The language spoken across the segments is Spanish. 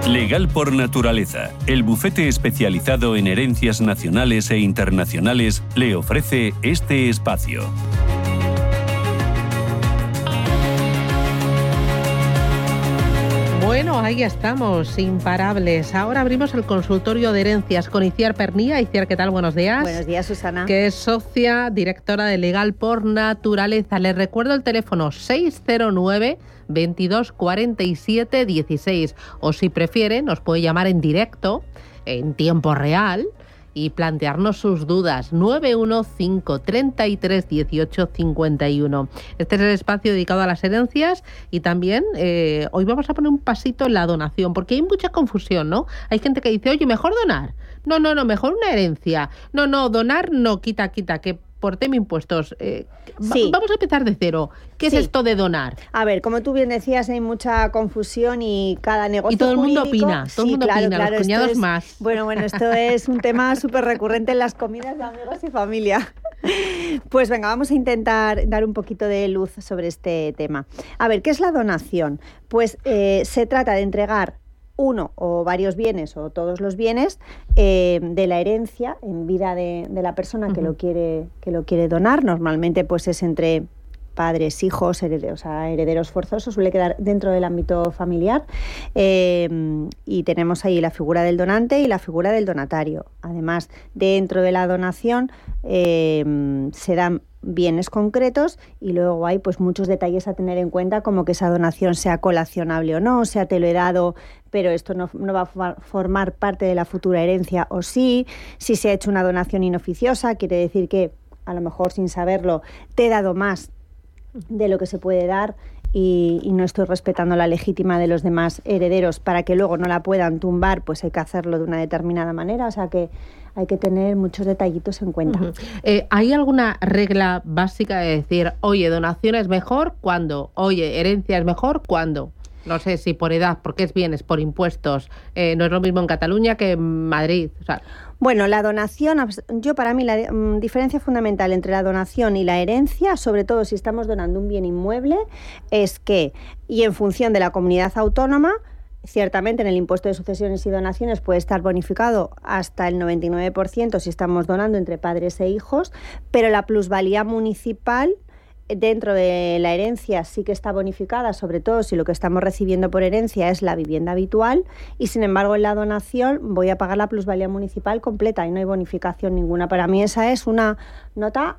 Legal por Naturaleza, el bufete especializado en herencias nacionales e internacionales, le ofrece este espacio. Bueno, ahí estamos, imparables. Ahora abrimos el consultorio de herencias con Itziar Pernía. Itziar, ¿qué tal? Buenos días. Buenos días, Susana. Que es socia directora de Legal por Naturaleza. Les recuerdo el teléfono 609 22 47 16. O si prefiere, nos puede llamar en directo, en tiempo real, y plantearnos sus dudas. 915 33 18 51. Este es el espacio dedicado a las herencias y también hoy vamos a poner un pasito en la donación, porque hay mucha confusión, ¿no? Hay gente que dice, oye, mejor donar. No, mejor una herencia. No, donar no, quita, que por tema impuestos. Sí. Vamos a empezar de cero. ¿Qué es esto de donar? A ver, como tú bien decías, hay mucha confusión y cada negocio y todo el mundo jurídico... opina, todo el mundo opina, los cuñados más. Bueno, esto es un tema súper recurrente en las comidas de amigos y familia. Pues venga, vamos a intentar dar un poquito de luz sobre este tema. A ver, ¿qué es la donación? Pues se trata de entregar uno o varios bienes o todos los bienes de la herencia en vida de la persona que lo quiere donar. Normalmente pues es entre padres, hijos, herederos forzosos, suele quedar dentro del ámbito familiar, y tenemos ahí la figura del donante y la figura del donatario. Además, dentro de la donación se dan bienes concretos y luego hay pues muchos detalles a tener en cuenta, como que esa donación sea colacionable o no, sea te lo he dado pero esto no va a formar parte de la futura herencia o sí. Si se ha hecho una donación inoficiosa, quiere decir que a lo mejor sin saberlo te he dado más de lo que se puede dar y no estoy respetando la legítima de los demás herederos para que luego no la puedan tumbar, pues hay que hacerlo de una determinada manera, o sea que hay que tener muchos detallitos en cuenta. ¿Hay alguna regla básica de decir, oye, donación es mejor cuando, oye, herencia es mejor cuando? No sé si por edad, porque es bienes, por impuestos. No es lo mismo en Cataluña que en Madrid. O sea, bueno, la donación, para mí la diferencia fundamental entre la donación y la herencia, sobre todo si estamos donando un bien inmueble, es que, y en función de la comunidad autónoma, ciertamente en el impuesto de sucesiones y donaciones puede estar bonificado hasta el 99% si estamos donando entre padres e hijos, pero la plusvalía municipal dentro de la herencia sí que está bonificada, sobre todo si lo que estamos recibiendo por herencia es la vivienda habitual, y sin embargo en la donación voy a pagar la plusvalía municipal completa y no hay bonificación ninguna. Para mí esa es una nota,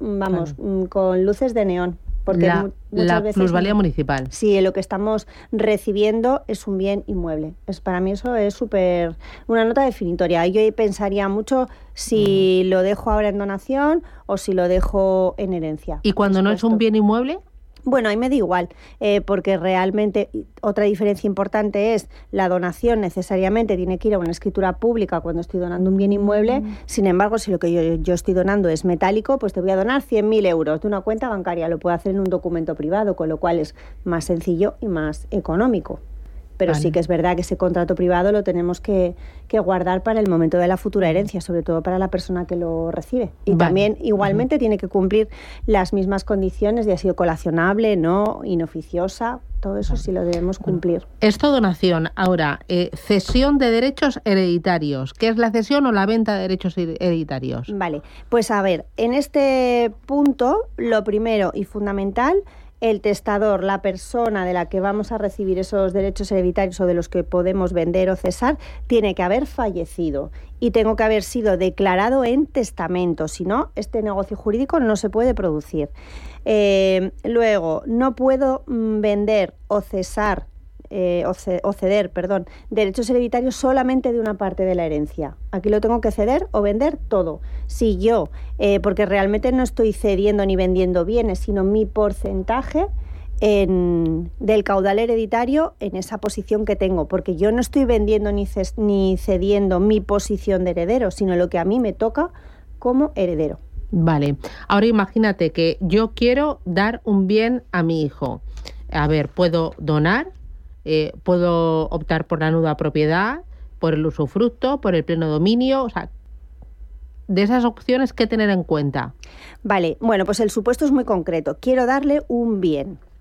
con luces de neón. Porque la plusvalía municipal. Sí, lo que estamos recibiendo es un bien inmueble. Para mí eso es una nota definitoria. Yo pensaría mucho si lo dejo ahora en donación o si lo dejo en herencia. ¿Y cuando no es un bien inmueble? Bueno, ahí me da igual, porque realmente otra diferencia importante es la donación necesariamente tiene que ir a una escritura pública cuando estoy donando un bien inmueble. Sin embargo, si lo que yo estoy donando es metálico, pues te voy a donar 100.000 euros de una cuenta bancaria. Lo puedo hacer en un documento privado, con lo cual es más sencillo y más económico. Pero sí que es verdad que ese contrato privado lo tenemos que guardar para el momento de la futura herencia, sobre todo para la persona que lo recibe. Y también igualmente tiene que cumplir las mismas condiciones de ha sido colacionable, no inoficiosa. Todo eso sí lo debemos cumplir. Esto donación. Ahora, cesión de derechos hereditarios. ¿Qué es la cesión o la venta de derechos hereditarios? Vale, pues a ver, en este punto, lo primero y fundamental, el testador, la persona de la que vamos a recibir esos derechos hereditarios o de los que podemos vender o cesar, tiene que haber fallecido y tengo que haber sido declarado en testamento. Si no, este negocio jurídico no se puede producir. Luego, no puedo vender o cesar ceder derechos hereditarios solamente de una parte de la herencia. Aquí lo tengo que ceder o vender todo. Si yo, porque realmente no estoy cediendo ni vendiendo bienes, sino mi porcentaje del caudal hereditario en esa posición que tengo, porque yo no estoy vendiendo ni cediendo mi posición de heredero, sino lo que a mí me toca como heredero. Vale. Ahora imagínate que yo quiero dar un bien a mi hijo. A ver, ¿puedo donar? ¿Puedo optar por la nuda propiedad, por el usufructo, por el pleno dominio? O sea, de esas opciones, ¿qué tener en cuenta? Vale, bueno, pues el supuesto es muy concreto. Quiero darle un bien,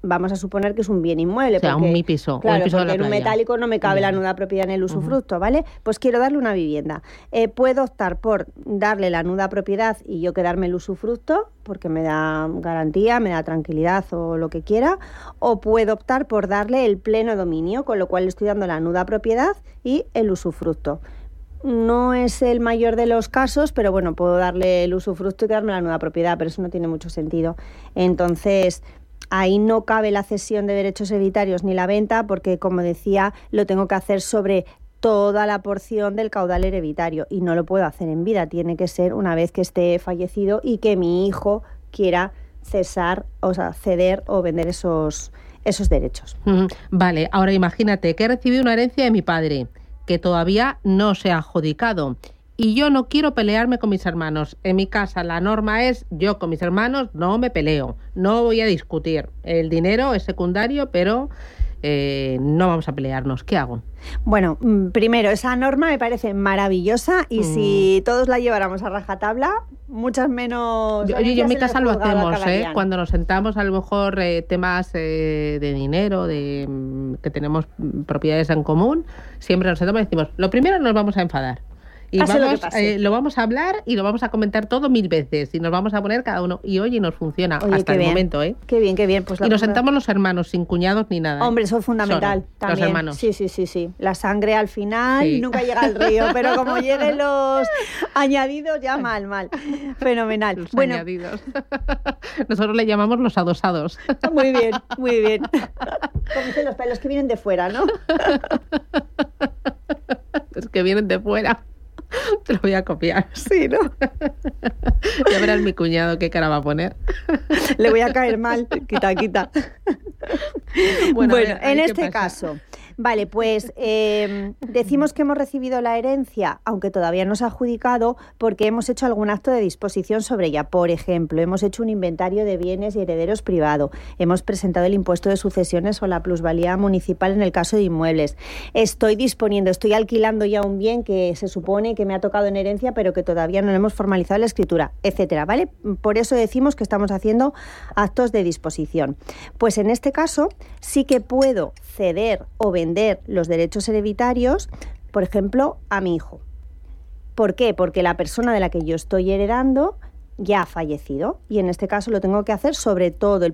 vamos a suponer que es un bien inmueble. O sea, porque, mi piso. Claro, o el piso porque de la en un playa. metálico no me cabe la nuda propiedad en el usufructo, ¿vale? Pues quiero darle una vivienda. Puedo optar por darle la nuda propiedad y yo quedarme el usufructo, porque me da garantía, me da tranquilidad o lo que quiera, o puedo optar por darle el pleno dominio, con lo cual le estoy dando la nuda propiedad y el usufructo. No es el mayor de los casos, pero bueno, puedo darle el usufructo y quedarme la nuda propiedad, pero eso no tiene mucho sentido. Entonces, ahí no cabe la cesión de derechos hereditarios ni la venta, porque, como decía, lo tengo que hacer sobre toda la porción del caudal hereditario y no lo puedo hacer en vida. Tiene que ser una vez que esté fallecido y que mi hijo quiera cesar, o sea, ceder o vender esos derechos. Vale, ahora imagínate que he recibido una herencia de mi padre que todavía no se ha adjudicado y yo no quiero pelearme con mis hermanos. En mi casa la norma es yo con mis hermanos no me peleo, no voy a discutir. El dinero es secundario, pero no vamos a pelearnos. ¿Qué hago? Bueno, primero, esa norma me parece maravillosa y si todos la lleváramos a rajatabla, muchas menos... Oye, yo en mi casa lo hacemos, cuando nos sentamos a lo mejor temas de dinero, que tenemos propiedades en común, siempre nos sentamos y decimos, lo primero nos vamos a enfadar. Y lo vamos a hablar y lo vamos a comentar todo 1000 veces y nos vamos a poner cada uno. Y oye, nos funciona hasta el momento, ¿eh? Qué bien, qué bien. Pues y nos sentamos los hermanos, sin cuñados ni nada. Hombre, eso es fundamental. También. Los hermanos. Sí. La sangre al final nunca llega al río, pero como lleguen los añadidos, ya mal. Fenomenal. Los añadidos. Nosotros le llamamos los adosados. Muy bien. Como dicen los pelos que vienen de fuera, ¿no? Es que vienen de fuera. Te lo voy a copiar. Sí, ¿no? Ya verás mi cuñado qué cara va a poner. Le voy a caer mal. Quita. Bueno, en este caso, vale, pues decimos que hemos recibido la herencia, aunque todavía no se ha adjudicado, porque hemos hecho algún acto de disposición sobre ella. Por ejemplo, hemos hecho un inventario de bienes y herederos privado, hemos presentado el impuesto de sucesiones o la plusvalía municipal en el caso de inmuebles. Estoy alquilando ya un bien que se supone que me ha tocado en herencia, pero que todavía no le hemos formalizado la escritura, etcétera, ¿vale? Por eso decimos que estamos haciendo actos de disposición. Pues en este caso sí que puedo ceder o vender los derechos hereditarios, por ejemplo, a mi hijo. ¿Por qué? Porque la persona de la que yo estoy heredando ya ha fallecido y en este caso lo tengo que hacer sobre toda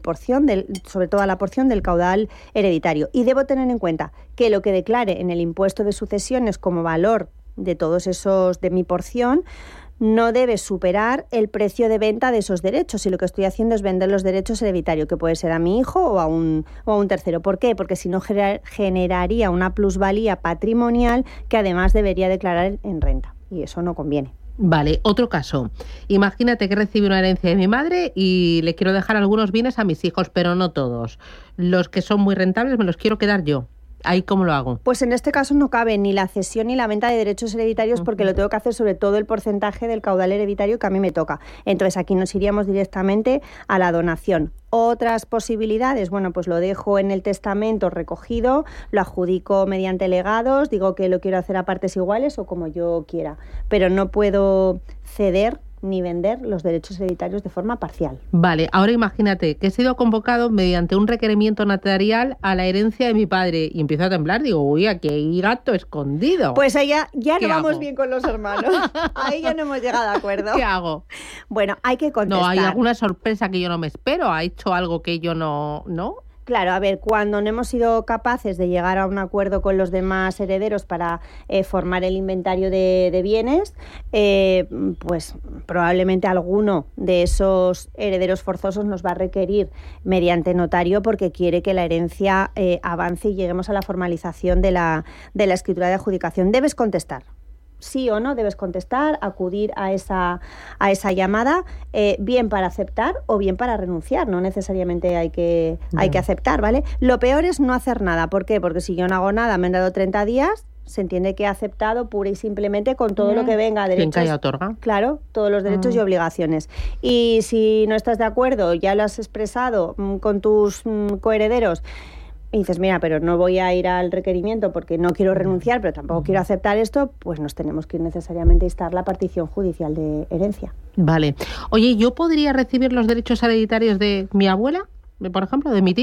la porción del caudal hereditario. Y debo tener en cuenta que lo que declare en el impuesto de sucesiones como valor de todos esos de mi porción no debe superar el precio de venta de esos derechos, y lo que estoy haciendo es vender los derechos hereditarios, que puede ser a mi hijo o a un tercero. ¿Por qué? Porque si no generaría una plusvalía patrimonial que además debería declarar en renta, y eso no conviene. Vale, otro caso. Imagínate que recibo una herencia de mi madre y le quiero dejar algunos bienes a mis hijos, pero no todos. Los que son muy rentables me los quiero quedar yo. ¿Ahí cómo lo hago? Pues en este caso no cabe ni la cesión ni la venta de derechos hereditarios porque lo tengo que hacer sobre todo el porcentaje del caudal hereditario que a mí me toca. Entonces aquí nos iríamos directamente a la donación. Otras posibilidades, bueno, pues lo dejo en el testamento recogido, lo adjudico mediante legados, digo que lo quiero hacer a partes iguales o como yo quiera, pero no puedo ceder ni vender los derechos hereditarios de forma parcial. Vale, ahora imagínate que he sido convocado mediante un requerimiento notarial a la herencia de mi padre y empiezo a temblar, digo, uy, aquí hay gato escondido. Pues ahí ya no vamos bien con los hermanos, ahí ya no hemos llegado a acuerdo. ¿Qué hago? Bueno, hay que contestar. No, hay alguna sorpresa que yo no me espero, ha hecho algo que yo no... Claro, a ver, cuando no hemos sido capaces de llegar a un acuerdo con los demás herederos para formar el inventario de bienes, pues probablemente alguno de esos herederos forzosos nos va a requerir mediante notario porque quiere que la herencia avance y lleguemos a la formalización de la escritura de adjudicación. Debes contestar. Sí o no, debes contestar, acudir a esa llamada, bien para aceptar o bien para renunciar. No necesariamente hay que aceptar, ¿vale? Lo peor es no hacer nada. ¿Por qué? Porque si yo no hago nada, me han dado 30 días, se entiende que he aceptado pura y simplemente con todo lo que venga. Derechos, ¿quién otorga? Claro, todos los derechos y obligaciones. Y si no estás de acuerdo, ya lo has expresado con tus coherederos, y dices, mira, pero no voy a ir al requerimiento porque no quiero renunciar, pero tampoco quiero aceptar esto, pues nos tenemos que ir necesariamente a instar la partición judicial de herencia. Vale. Oye, ¿yo podría recibir los derechos hereditarios de mi abuela, por ejemplo, de mi tía?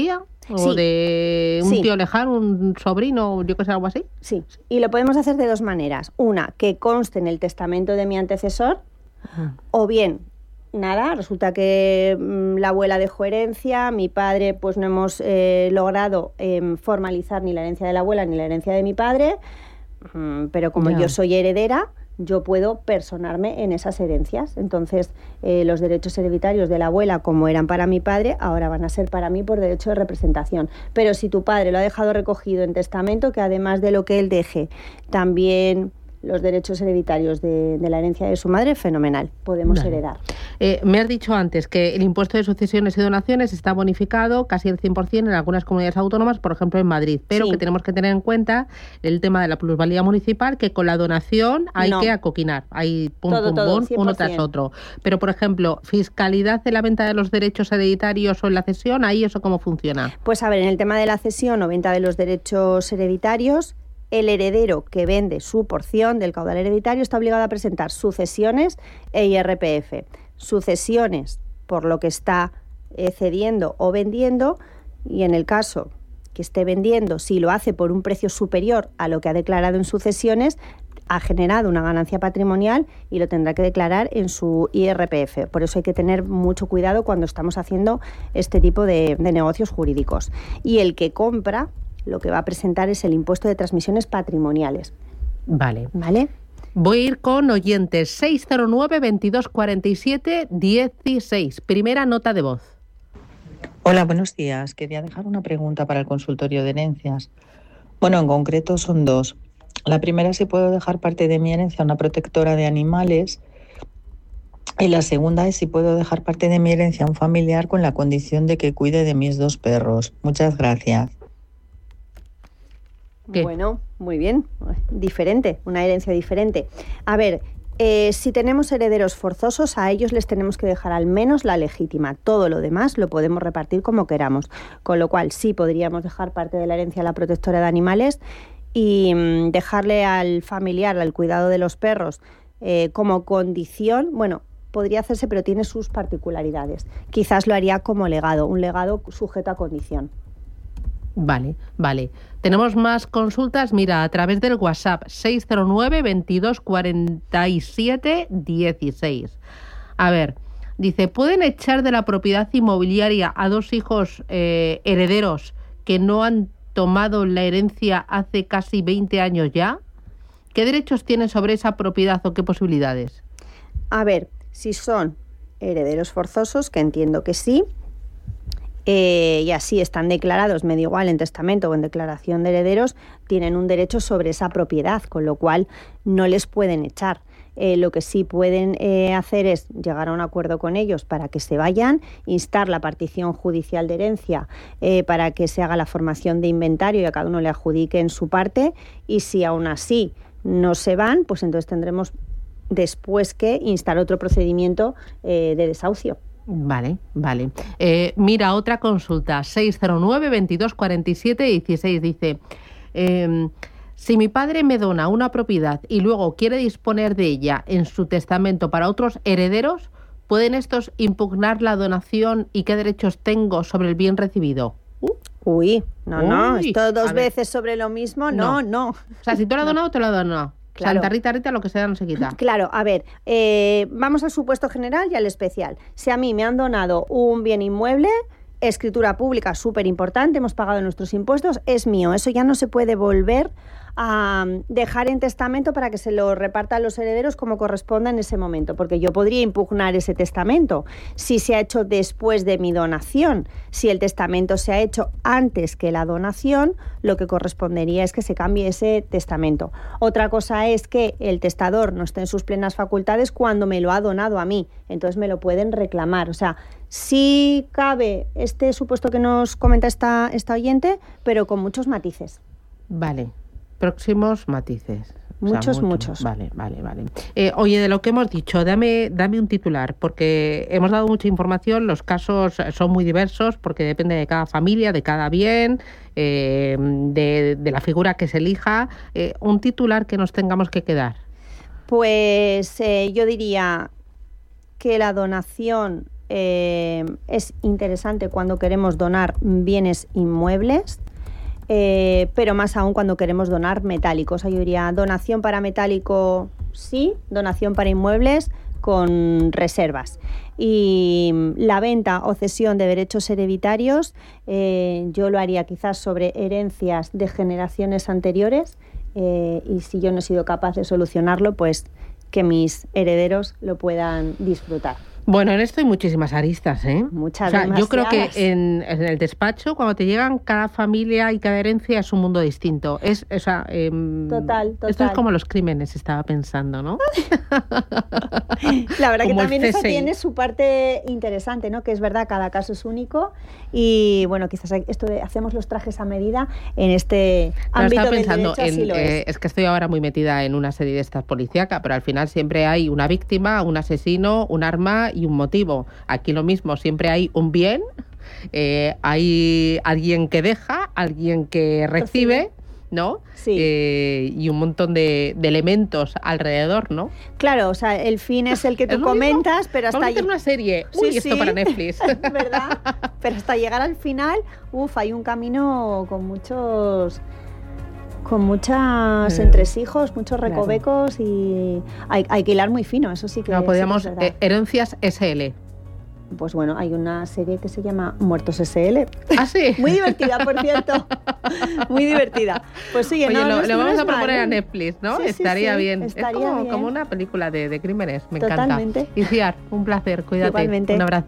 O de un tío lejano, un sobrino, yo que sé, algo así. Sí, y lo podemos hacer de dos maneras. Una, que conste en el testamento de mi antecesor, o bien, nada, resulta que la abuela dejó herencia, mi padre, pues no hemos logrado formalizar ni la herencia de la abuela ni la herencia de mi padre, pero como yo soy heredera, yo puedo personarme en esas herencias. Entonces, los derechos hereditarios de la abuela, como eran para mi padre, ahora van a ser para mí por derecho de representación. Pero si tu padre lo ha dejado recogido en testamento, que además de lo que él deje, también los derechos hereditarios de la herencia de su madre, fenomenal, podemos heredar. Me has dicho antes que el impuesto de sucesiones y donaciones está bonificado casi el 100% en algunas comunidades autónomas, por ejemplo en Madrid, pero que tenemos que tener en cuenta el tema de la plusvalía municipal, que con la donación hay que acoquinar, hay uno tras otro. Pero, por ejemplo, fiscalidad de la venta de los derechos hereditarios o en la cesión, ¿ahí eso cómo funciona? Pues a ver, en el tema de la cesión o venta de los derechos hereditarios, el heredero que vende su porción del caudal hereditario está obligado a presentar sucesiones e IRPF. Sucesiones por lo que está cediendo o vendiendo, y en el caso que esté vendiendo, si lo hace por un precio superior a lo que ha declarado en sucesiones, ha generado una ganancia patrimonial y lo tendrá que declarar en su IRPF. Por eso hay que tener mucho cuidado cuando estamos haciendo este tipo de negocios jurídicos. Y el que compra, lo que va a presentar es el impuesto de transmisiones patrimoniales. Vale. Voy a ir con oyentes. 609 22 47 16. Primera nota de voz. Hola, buenos días. Quería dejar una pregunta para el consultorio de herencias. Bueno, en concreto son dos. La primera, si puedo dejar parte de mi herencia a una protectora de animales. Y la segunda es si puedo dejar parte de mi herencia a un familiar con la condición de que cuide de mis 2 perros. Muchas gracias. ¿Qué? Bueno, muy bien, diferente, una herencia diferente. A ver, si tenemos herederos forzosos, a ellos les tenemos que dejar al menos la legítima. Todo lo demás lo podemos repartir como queramos. Con lo cual, sí podríamos dejar parte de la herencia a la protectora de animales y dejarle al familiar, al cuidado de los perros, como condición, bueno, podría hacerse, pero tiene sus particularidades. Quizás lo haría como legado, un legado sujeto a condición. Vale. Tenemos más consultas, mira, a través del WhatsApp 609 22 47 16. A ver, dice, ¿pueden echar de la propiedad inmobiliaria a 2 hijos herederos que no han tomado la herencia hace casi 20 años ya? ¿Qué derechos tienen sobre esa propiedad o qué posibilidades? A ver, si son herederos forzosos, que entiendo que sí, y así están declarados, me da igual en testamento o en declaración de herederos, tienen un derecho sobre esa propiedad, con lo cual no les pueden echar. Lo que sí pueden hacer es llegar a un acuerdo con ellos para que se vayan, instar la partición judicial de herencia para que se haga la formación de inventario y a cada uno le adjudiquen su parte, y si aún así no se van, pues entonces tendremos después que instar otro procedimiento de desahucio. Vale. Mira, otra consulta, 609 22 47 16, dice, si mi padre me dona una propiedad y luego quiere disponer de ella en su testamento para otros herederos, ¿pueden estos impugnar la donación y qué derechos tengo sobre el bien recibido? No, esto dos veces sobre lo mismo, no. O sea, si tú lo has donado, te lo has donado. Claro. Santa Rita, lo que sea no se quita. Claro, a ver, vamos al supuesto general y al especial. Si a mí me han donado un bien inmueble, escritura pública, súper importante, hemos pagado nuestros impuestos, es mío. Eso ya no se puede volver a dejar en testamento para que se lo repartan los herederos como corresponda en ese momento, porque yo podría impugnar ese testamento si se ha hecho después de mi donación. Si el testamento se ha hecho antes que la donación, lo que correspondería es que se cambie ese testamento. Otra cosa es que el testador no esté en sus plenas facultades cuando me lo ha donado a mí, entonces me lo pueden reclamar. O sea, sí cabe este supuesto que nos comenta esta oyente, pero con muchos matices. Vale. Próximos matices. Muchos. Vale. Oye, de lo que hemos dicho, dame un titular, porque hemos dado mucha información, los casos son muy diversos, porque depende de cada familia, de cada bien, de la figura que se elija. Un titular que nos tengamos que quedar. Pues yo diría que la donación es interesante cuando queremos donar bienes inmuebles, pero más aún cuando queremos donar metálicos. Yo diría donación para metálico sí, donación para inmuebles con reservas. Y la venta o cesión de derechos hereditarios, yo lo haría quizás sobre herencias de generaciones anteriores, y si yo no he sido capaz de solucionarlo, pues que mis herederos lo puedan disfrutar. Bueno, en esto hay muchísimas aristas, ¿eh? Muchas, yo creo que en el despacho, cuando te llegan, cada familia y cada herencia es un mundo distinto. Total. Esto es como los crímenes, estaba pensando, ¿no? La verdad que Como también el eso CSI. tiene su parte interesante, ¿no? Que es verdad, cada caso es único y, bueno, quizás esto de hacemos los trajes a medida en este ámbito estaba del pensando derecho así lo es. es que estoy ahora muy metida en una serie de estas policíacas, pero al final siempre hay una víctima, un asesino, un arma y un motivo. Aquí lo mismo, siempre hay un bien, hay alguien que deja, alguien que recibe, ¿no? Sí. Y un montón de elementos alrededor, ¿no? Claro, o sea, el fin es el que ¿Es tú lo comentas, mismo? pero hasta Vamos a hacer una serie. Uy, Sí, esto sí. para Netflix. ¿Verdad? Pero hasta llegar al final, hay un camino con muchos entresijos, muchos recovecos y hay que hilar muy fino, eso sí que No, podríamos sí que es verdad. Herencias SL. Pues bueno, hay una serie que se llama Muertos SL. ¿Ah, sí? Muy divertida, por cierto. Muy divertida. Pues sí, Oye, no le vamos es a proponer mal, a Netflix, ¿no? Sí, sí, Estaría sí, bien. estaría es bien. como una película de crímenes. Me Totalmente. encanta. Iciar, un placer. Cuídate. Igualmente. Un abrazo.